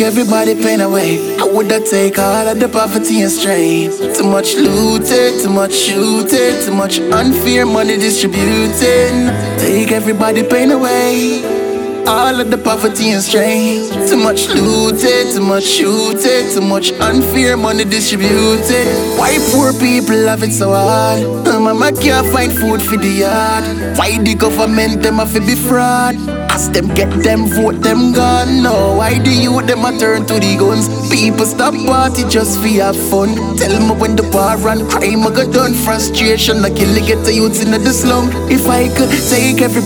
everybody pain away. I woulda take all of the poverty and strain. Too much looting, too much shooting, too much unfair money distributing. Take everybody pain away. All of the poverty and strain. Too much looting, too much shooting, too much unfair money distributed. Why poor people have it so hard? Mama can't find food for the yard. Why the government them have to be fraud? As them get them vote them gone. No, why the youth them a turn to the guns? People stop party just for have fun. Tell me when the war and crime a go done. Frustration I kill get the youths in the slum. If I could take every